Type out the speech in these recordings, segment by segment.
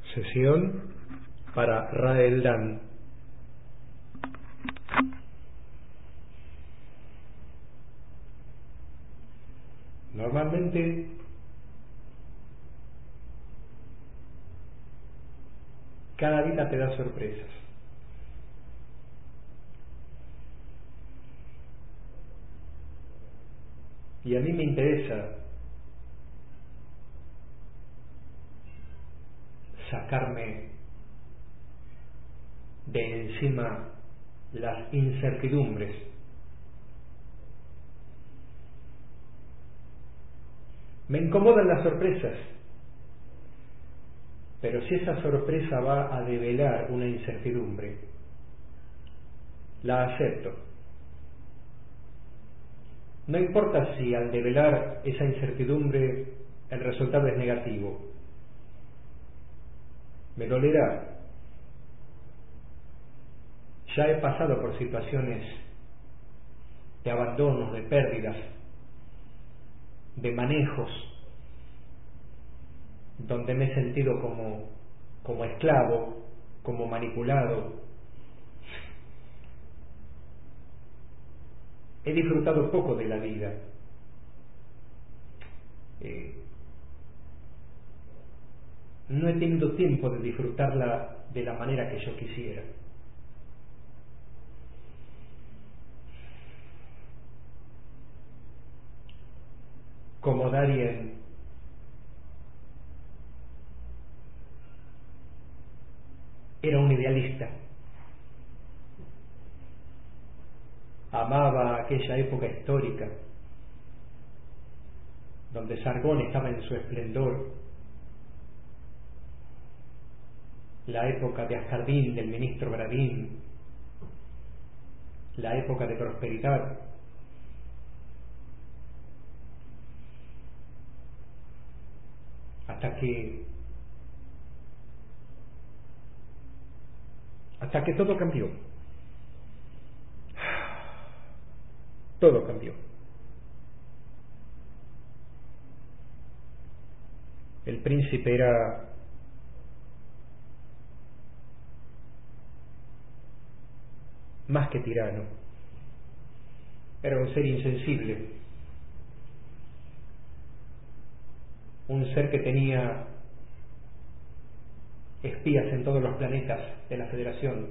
Sesión para Rael Dan. Normalmente cada vida te da sorpresas. Y a mí me interesa sacarme de encima las incertidumbres. Me incomodan las sorpresas, pero si esa sorpresa va a develar una incertidumbre, la acepto. No importa si al develar esa incertidumbre el resultado es negativo. Me dolerá. Ya he pasado por situaciones de abandonos, de pérdidas, de manejos, donde me he sentido como esclavo, como manipulado. He disfrutado poco de la vida. No he tenido tiempo de disfrutarla de la manera que yo quisiera. Como Darien era un idealista. Amaba aquella época histórica donde Sargón estaba en su esplendor, la época de Ascardín, del ministro Gradín, la época de prosperidad. Hasta que todo cambió. Todo cambió. El príncipe era más que tirano. Era un ser insensible. Un ser que tenía espías en todos los planetas de la Federación.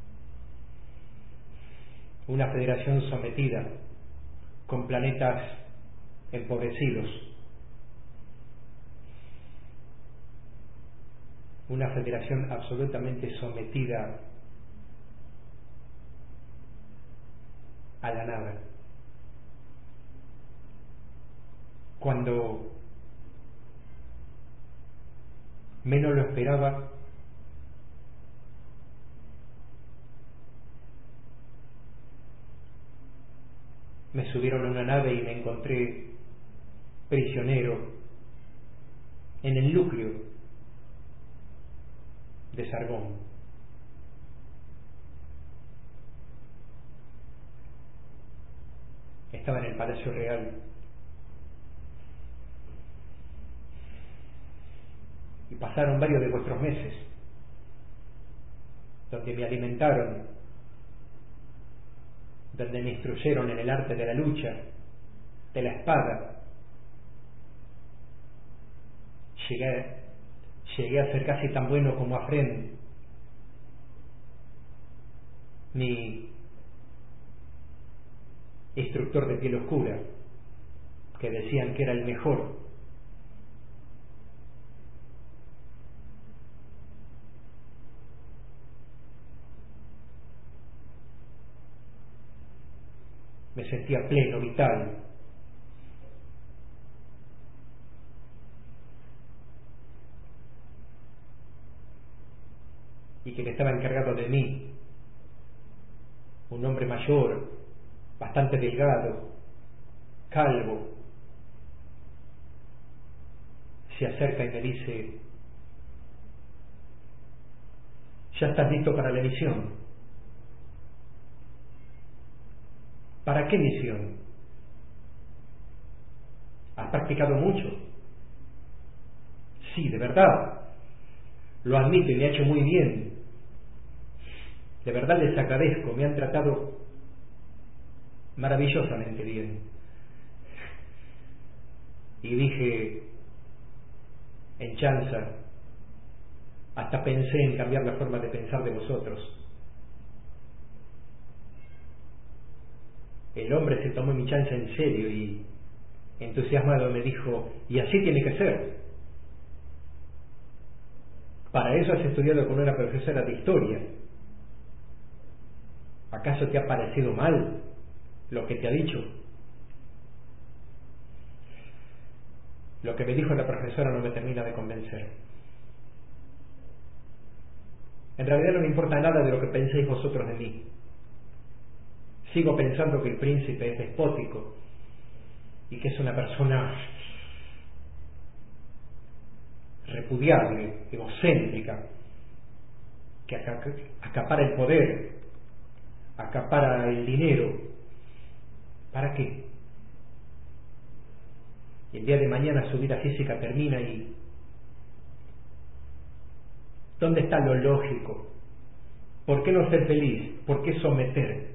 Una federación sometida, con planetas empobrecidos. Una federación absolutamente sometida a la nada. Cuando menos lo esperaba, me subieron a una nave y me encontré prisionero en el núcleo de Sargón. Estaba en el Palacio Real y pasaron varios de vuestros meses donde me alimentaron, donde me instruyeron en el arte de la lucha, de la espada. Llegué a ser casi tan bueno como Afren, mi instructor de piel oscura, que decían que era el mejor. Me sentía pleno, vital. Y quien estaba encargado de mí, un hombre mayor, bastante delgado, calvo, se acerca y me dice: ¿ya estás listo para la misión? ¿Para qué misión? ¿Has practicado mucho? Sí, de verdad. lo admito y me ha hecho muy bien. De verdad les agradezco, me han tratado maravillosamente bien. Y dije, en chanza, hasta pensé en cambiar la forma de pensar de vosotros. El hombre se tomó mi chanza en serio y entusiasmado me dijo, y así tiene que ser. Para eso has estudiado con una profesora de historia. ¿Acaso te ha parecido mal lo que te ha dicho? Lo que me dijo la profesora no me termina de convencer. En realidad no me importa nada de lo que penséis vosotros de mí. Sigo pensando que el príncipe es despótico y que es una persona repudiable, egocéntrica, que acapara el poder, acapara el dinero. ¿Para qué? Y el día de mañana su vida física termina y ¿dónde está lo lógico? ¿Por qué no ser feliz? ¿Por qué someter?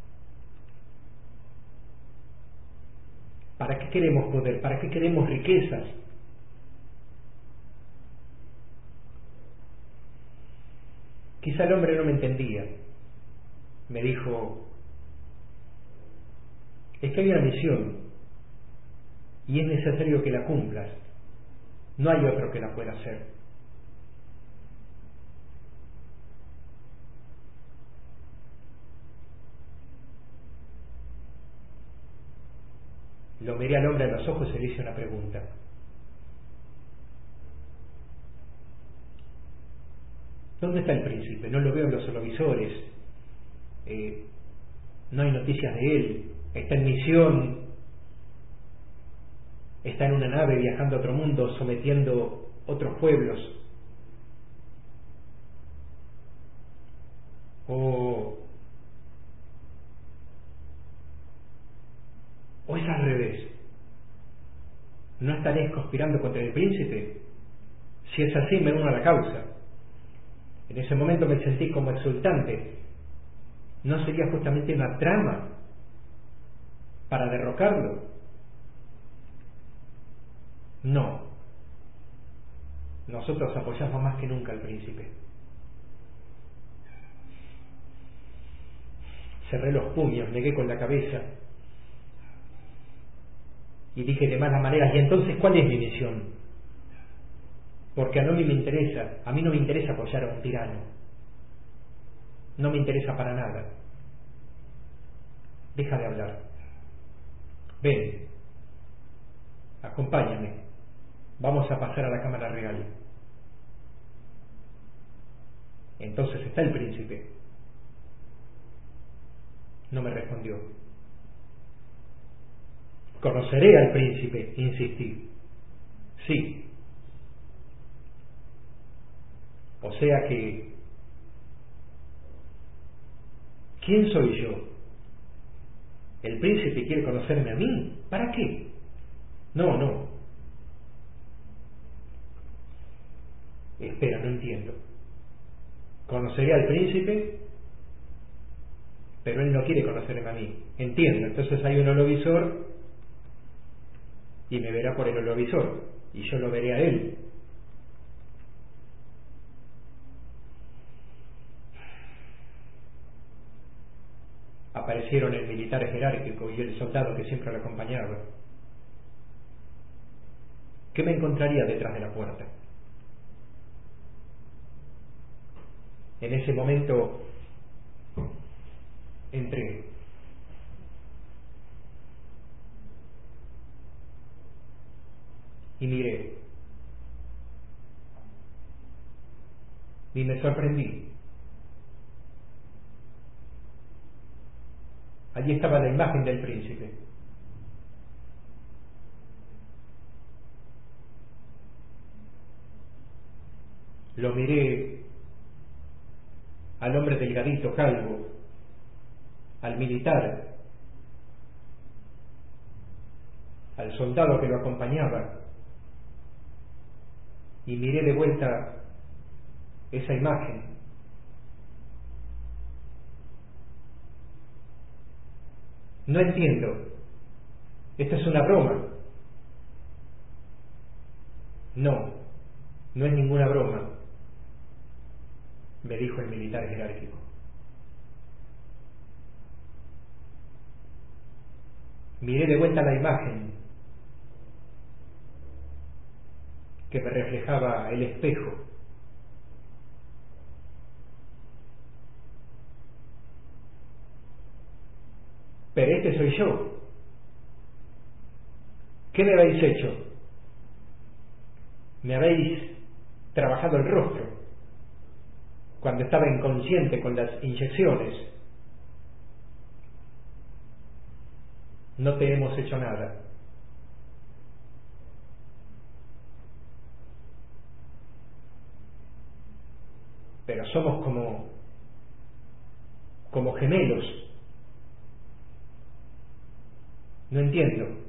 ¿Para qué queremos poder? ¿Para qué queremos riquezas? Quizá el hombre no me entendía. Me dijo, es que hay una misión y es necesario que la cumplas. No hay otro que la pueda hacer. Lo miré al hombre a los ojos y le hice una pregunta. ¿Dónde está el príncipe? No lo veo en los televisores. No hay noticias de él. Está en misión. Está en una nave viajando a otro mundo, sometiendo otros pueblos. O es al revés. ¿No estaréis conspirando contra el príncipe? Si es así, me uno a la causa. En ese momento me sentí como exultante. ¿No sería justamente una trama para derrocarlo? No. Nosotros apoyamos más que nunca al príncipe. Cerré los puños, negué con la cabeza y dije de malas maneras, ¿y entonces cuál es mi misión? Porque a mí no me interesa apoyar a un tirano. No me interesa para nada. Deja de hablar. Ven, acompáñame. Vamos a pasar a la cámara real. Entonces está el príncipe. No me respondió. Conoceré al príncipe, insistí. Sí. O sea que, ¿quién soy yo? ¿El príncipe quiere conocerme a mí? ¿Para qué? No. Espera, no entiendo. Conoceré al príncipe, pero él no quiere conocerme a mí. Entiendo, entonces hay un holovisor y me verá por el holovisor y yo lo veré a él. Aparecieron el militar jerárquico y el soldado que siempre lo acompañaba. ¿Qué me encontraría detrás de la puerta? En ese momento entré. Y miré. Y me sorprendí. Allí estaba la imagen del príncipe. Lo miré al hombre delgadito, calvo, al militar, al soldado que lo acompañaba, y miré de vuelta esa imagen. No entiendo. Esta es una broma. No, no es ninguna broma, me dijo el militar jerárquico. Miré de vuelta la imagen que me reflejaba el espejo. Pero este soy yo. ¿Qué me habéis hecho? Me habéis trabajado el rostro cuando estaba inconsciente con las inyecciones. No te hemos hecho nada. Pero somos como gemelos. No entiendo.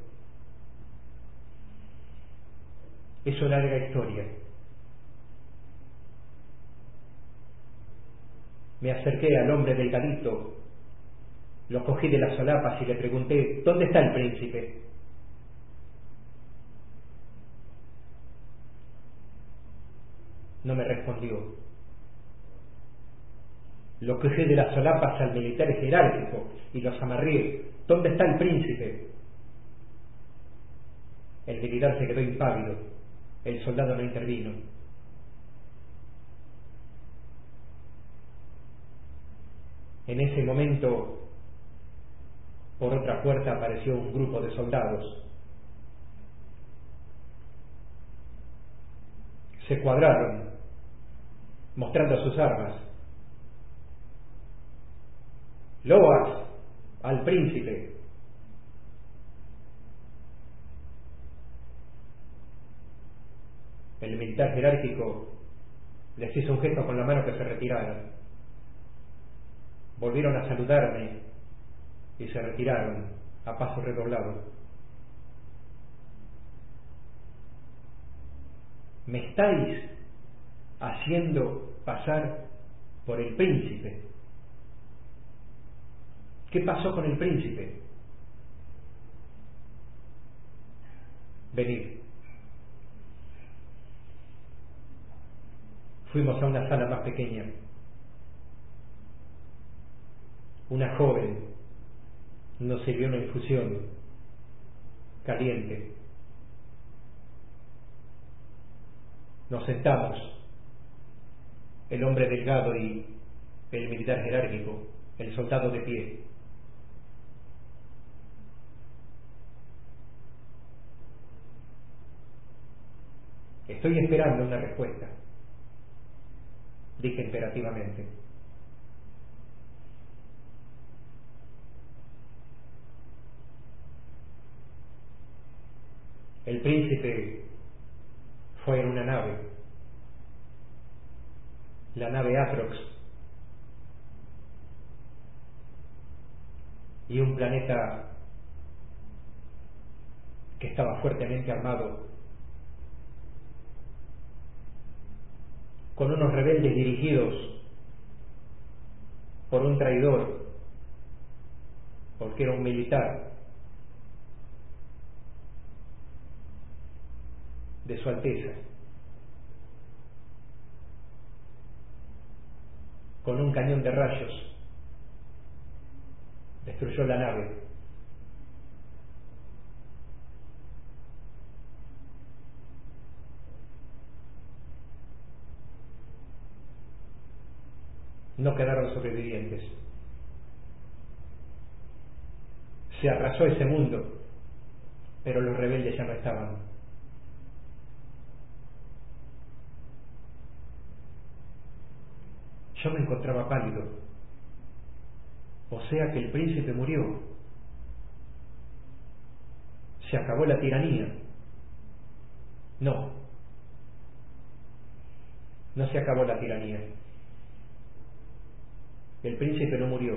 Es una larga historia. Me acerqué al hombre delgadito, lo cogí de las solapas y le pregunté: ¿dónde está el príncipe? No me respondió. Lo cogí de las solapas al militar jerárquico y los amarré. ¿Dónde está el príncipe? El militar se quedó impávido. El soldado no intervino. En ese momento, por otra puerta apareció un grupo de soldados. Se cuadraron, mostrando sus armas. ¡Loas al príncipe! El militar jerárquico les hizo un gesto con la mano que se retiraran. Volvieron a saludarme y se retiraron a paso redoblado. Me estáis haciendo pasar por el príncipe. ¿Qué pasó con el príncipe? Venid. Fuimos a una sala más pequeña. Una joven nos sirvió una infusión caliente. Nos sentamos, el hombre delgado y el militar jerárquico, el soldado de pie. Estoy esperando una respuesta, dije imperativamente. El príncipe fue en una nave, la nave Atrox, y un planeta que estaba fuertemente armado, con unos rebeldes dirigidos por un traidor, porque era un militar de Su Alteza, con un cañón de rayos, destruyó la nave. No quedaron sobrevivientes. Se arrasó ese mundo, pero los rebeldes ya no estaban. Yo me encontraba pálido. O sea que el príncipe murió. Se acabó la tiranía. No, no se acabó la tiranía. El príncipe no murió.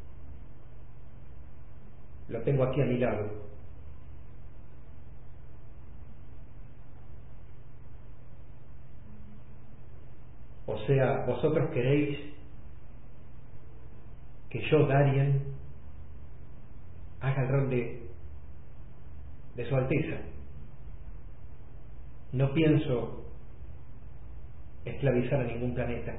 Lo tengo aquí a mi lado. O sea, vosotros queréis que yo, Darien, haga el rol de su Alteza. No pienso esclavizar a ningún planeta.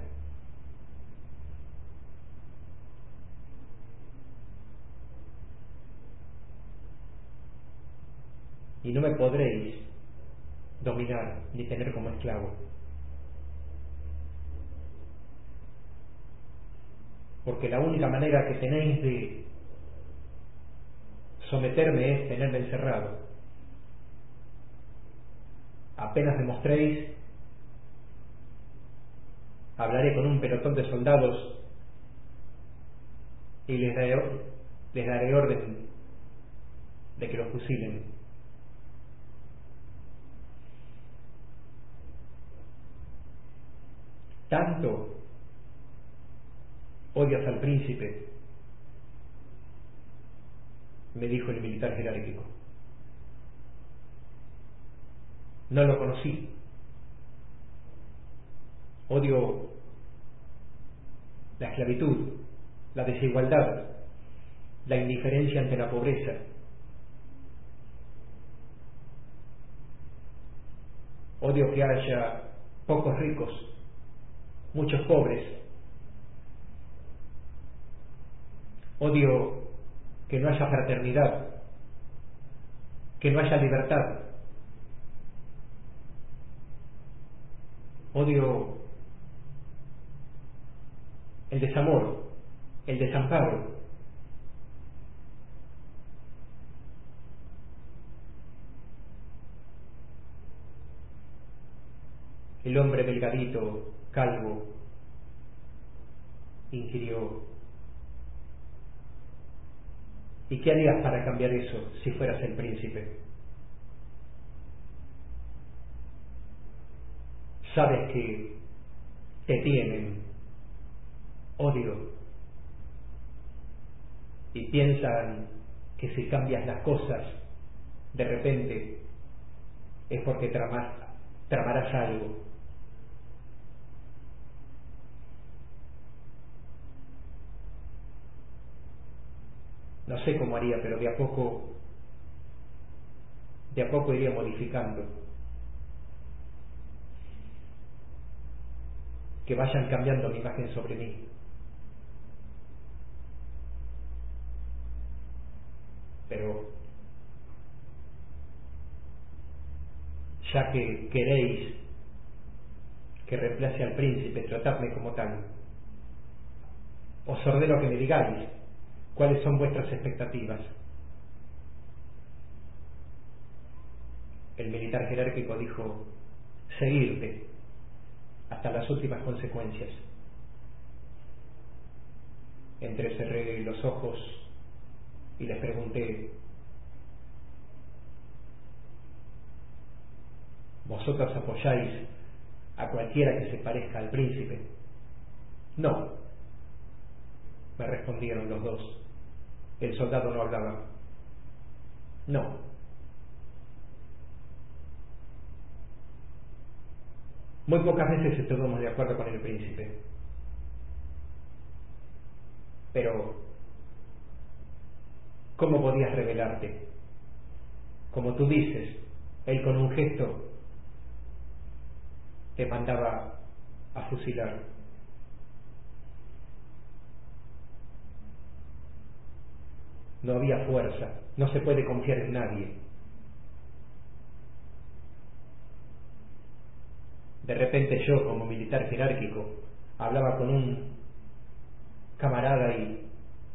Y no me podréis dominar ni tener como esclavo. Porque la única manera que tenéis de someterme es tenerme encerrado. Apenas demostréis, hablaré con un pelotón de soldados y les daré orden de que los fusilen. Tanto odias al príncipe, me dijo el militar jerárquico. No lo conocí. Odio la esclavitud, la desigualdad, la indiferencia ante la pobreza. Odio que haya pocos ricos, muchos pobres. Odio que no haya fraternidad, que no haya libertad. Odio el desamor, el desamparo. El hombre delgadito, calvo, inquirió: ¿y qué harías para cambiar eso si fueras el príncipe? Sabes que te tienen odio y piensan que si cambias las cosas de repente es porque tramarás algo. No sé cómo haría, pero de a poco iría modificando. Que vayan cambiando mi imagen sobre mí. Pero ya que queréis que reemplace al príncipe, tratadme como tal. Os ordeno que me digáis cuáles son vuestras expectativas. El militar jerárquico dijo: seguirte hasta las últimas consecuencias. Entrecerré los ojos y les pregunté: ¿vosotros apoyáis a cualquiera que se parezca al príncipe? No, me respondieron los dos. El soldado no hablaba. No. Muy pocas veces estuvimos de acuerdo con el príncipe. Pero ¿cómo podías rebelarte? Como tú dices, él con un gesto te mandaba a fusilar. No había fuerza, no se puede confiar en nadie. De repente yo, como militar jerárquico, hablaba con un camarada y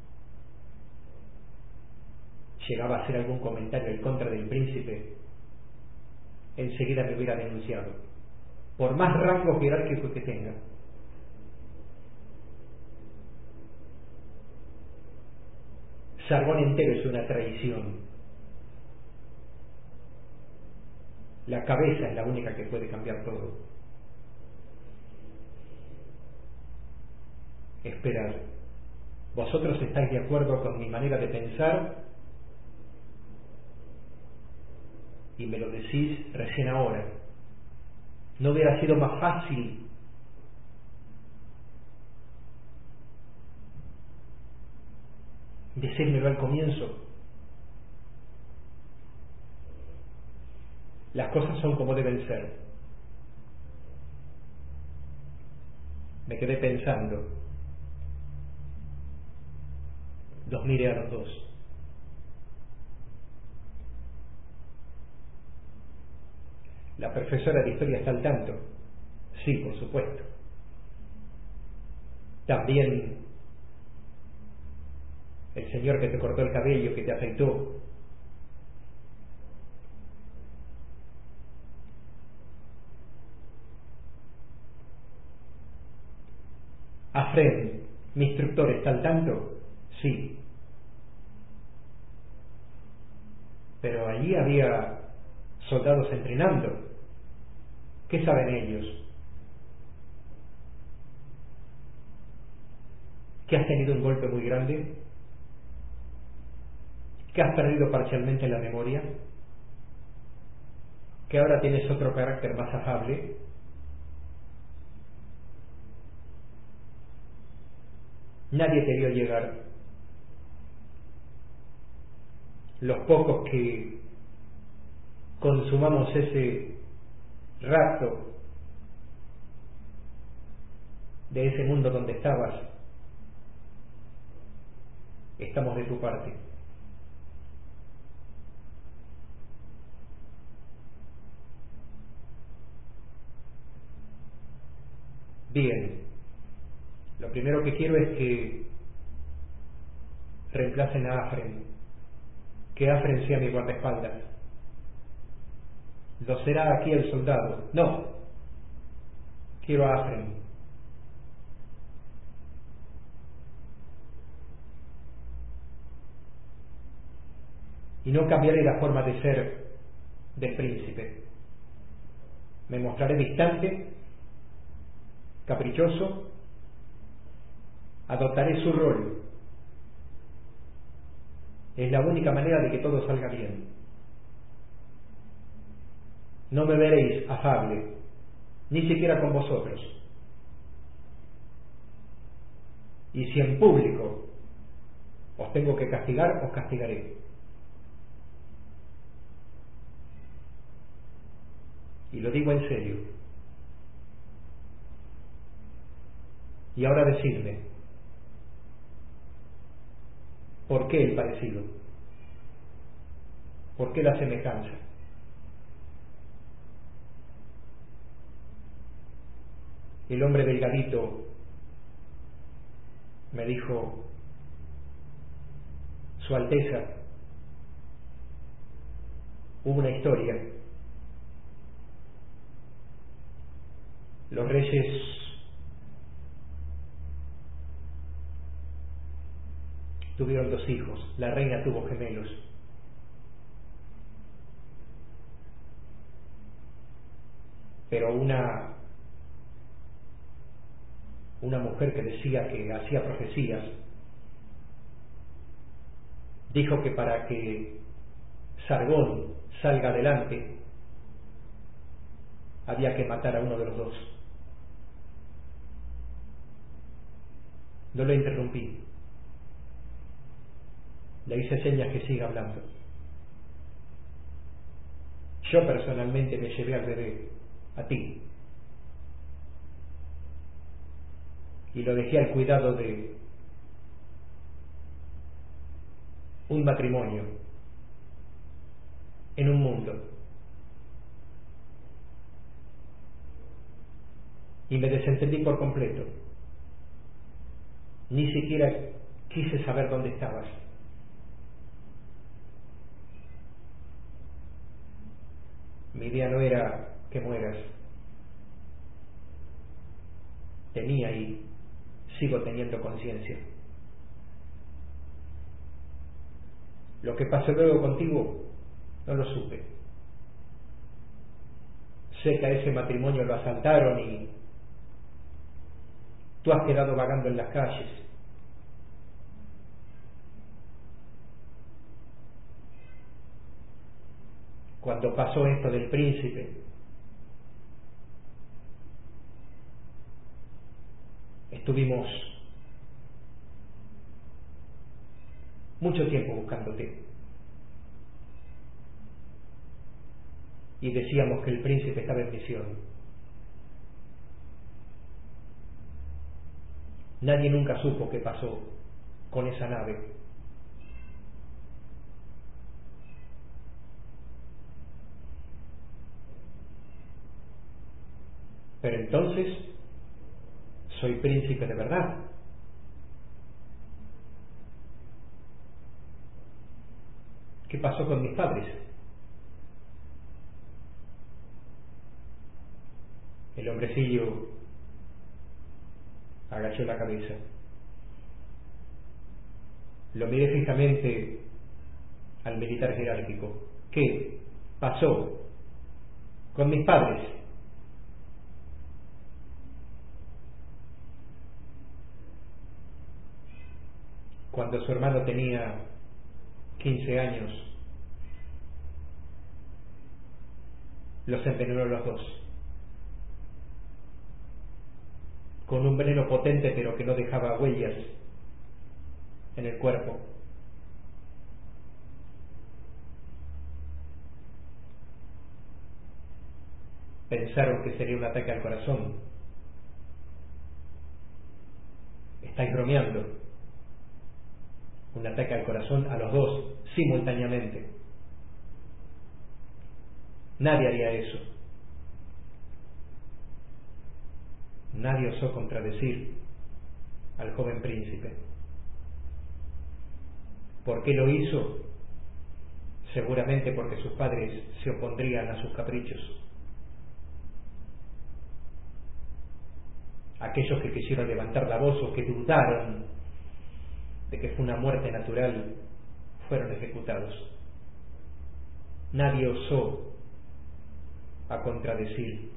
llegaba a hacer algún comentario en contra del príncipe, enseguida me hubiera denunciado, por más rango jerárquico que tenga. Sargón entero es una traición. La cabeza es la única que puede cambiar todo. Esperad, ¿vosotros estáis de acuerdo con mi manera de pensar? Y me lo decís recién ahora. ¿No hubiera sido más fácil Decídmelo al comienzo. Las cosas son como deben ser. Me quedé pensando. Los miré a los dos. ¿La profesora de historia está al tanto? Sí, por supuesto. También el señor que te cortó el cabello, que te afeitó. Afren, mi instructor, ¿está al tanto? Sí. Pero allí había soldados entrenando. ¿Qué saben ellos? ¿Que has tenido un golpe muy grande? ¿Que has perdido parcialmente la memoria? ¿Que ahora tienes otro carácter más afable? Nadie te vio llegar. Los pocos que consumamos ese rapto de ese mundo donde estabas, estamos de tu parte. Bien, lo primero que quiero es que reemplacen a Afren, que Afren sea mi guardaespaldas. ¿Lo será aquí el soldado? No, quiero a Afren. Y no cambiaré la forma de ser del príncipe. Me mostraré distante, caprichoso, adoptaré su rol. Es la única manera de que todo salga bien. No me veréis afable, ni siquiera con vosotros. Y si en público os tengo que castigar, os castigaré. Y lo digo en serio. Y ahora decidme, ¿por qué el parecido? ¿Por qué la semejanza? El hombre delgadito me dijo: Su Alteza, hubo una historia. Los reyes tuvieron 2 hijos, la reina tuvo gemelos. Pero una mujer que decía que hacía profecías, dijo que para que Sargón salga adelante había que matar a uno de los 2. No lo interrumpí. Le hice señas que siga hablando. Yo personalmente me llevé al bebé, a ti, y lo dejé al cuidado de un matrimonio en un mundo. Y me desentendí por completo. Ni siquiera quise saber dónde estabas. Mi idea no era que mueras. Tenía y sigo teniendo conciencia. Lo que pasó luego contigo no lo supe. Sé que a ese matrimonio lo asaltaron y tú has quedado vagando en las calles. Cuando pasó esto del príncipe, estuvimos mucho tiempo buscándote. Y decíamos que el príncipe estaba en misión. Nadie nunca supo qué pasó con esa nave. Pero entonces soy príncipe de verdad. ¿Qué pasó con mis padres? El hombrecillo agachó la cabeza. Lo miré fijamente al militar jerárquico. ¿Qué pasó con mis padres? Cuando su hermano tenía 15 años, los envenenó los dos, con un veneno potente pero que no dejaba huellas en el cuerpo. Pensaron que sería un ataque al corazón. Estáis bromeando. Un ataque al corazón a los dos simultáneamente. Nadie haría eso. Nadie osó contradecir al joven príncipe. ¿Por qué lo hizo? Seguramente porque sus padres se opondrían a sus caprichos. Aquellos que quisieron levantar la voz o que dudaron de que fue una muerte natural fueron ejecutados. Nadie osó a contradecir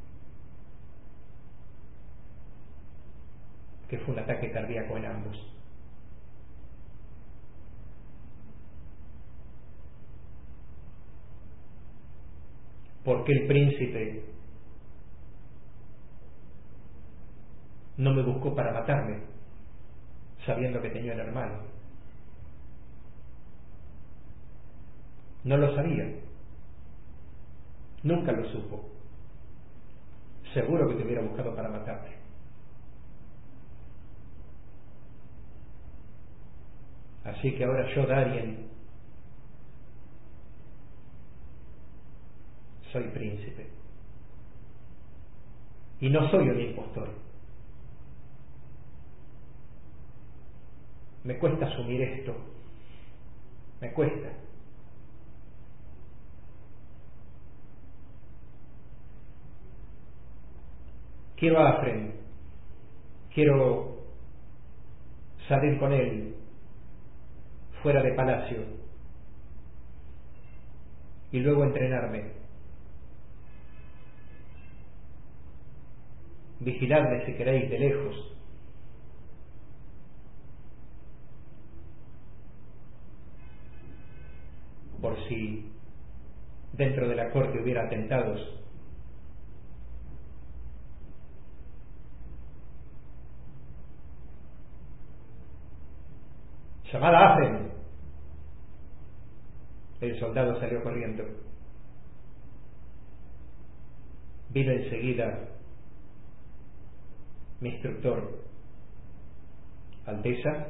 que fue un ataque cardíaco en ambos. ¿Por qué el príncipe no me buscó para matarme, sabiendo que tenía un hermano? No lo sabía. Nunca lo supo. Seguro que te hubiera buscado para matarte. Así que ahora yo, Darien, soy príncipe. Y no soy un impostor. Me cuesta asumir esto. Me cuesta. Quiero a Afren. Quiero salir con él fuera de palacio y luego entrenarme. Vigiladme si queréis de lejos. Por si dentro de la corte hubiera atentados. ¡Llamad a Afren! El soldado salió corriendo. Vino enseguida mi instructor. Alteza,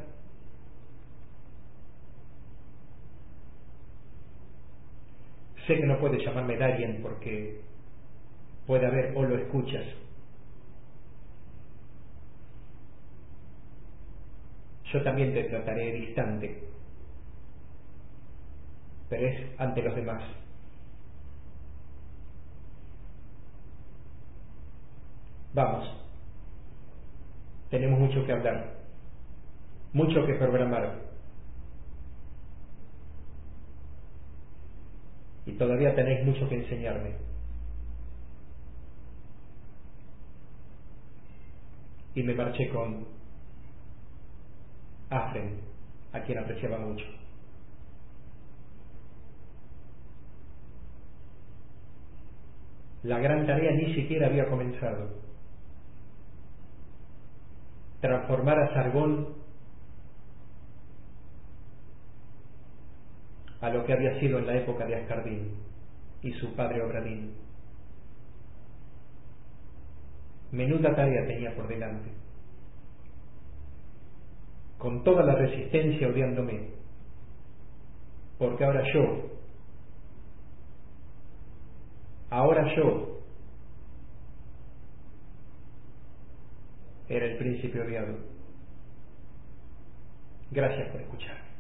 sé que no puedes llamarme Darien porque puede haber o lo escuchas. Yo también te trataré distante, pero es ante los demás. Vamos, tenemos mucho que hablar, mucho que programar, y todavía tenéis mucho que enseñarme. Y me marché con Afren, a quien apreciaba mucho. La gran tarea ni siquiera había comenzado. Transformar a Sargón a lo que había sido en la época de Ascardín y su padre Obradín. Menuda tarea tenía por delante. Con toda la resistencia odiándome, porque ahora yo era el príncipe odiado. Gracias por escuchar.